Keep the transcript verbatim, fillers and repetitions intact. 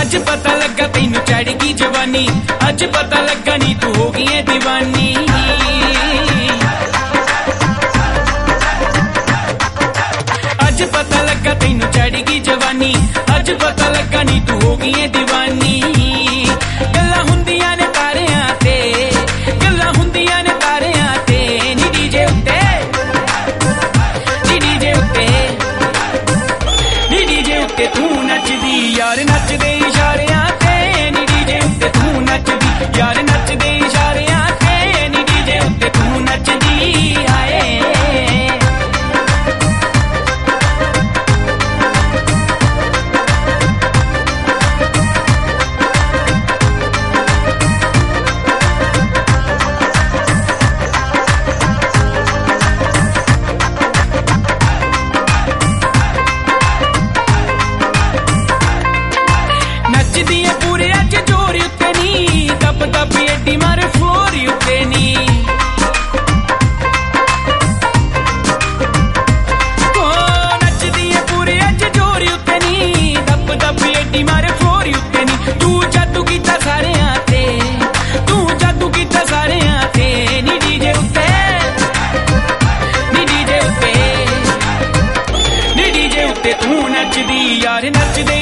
अज पता लगा तैनू चढ़ गई जवानी, अज पता लगा नी तू हो गई है दीवानी। अज पता लगा तैनू चढ़ गई जवानी, अज पता लगा नी तू हो गई है दीवानी। गल्लां हुंदियां ने तारियां ते, गल्लां हुंदियां ने तारियां ते, नी डीजे उत्ते, नी डीजे उत्ते, नी डीजे उत्ते तू नचदी यार नचदे इशारियां ते, नी डीजे उत्ते तू नचदी यार नचदे इशारियां ते, नी डीजे उत्ते तू नचदी आए। नचदी है पूरे अज जोर उत्ते नी, दब दब एडी मारे फ्लोर उत्ते नी। ओ नचदी है पूरे अज जोर उत्ते नी, दब दब एडी मारे फ्लोर उत्ते नी। तू जादू कीता सारेयां ते, तू जादू कीता सारेयां ते, नी डीजे उत्ते, नी डीजे उत्ते, नी डीजे उत्ते तू नचदी यार नचदे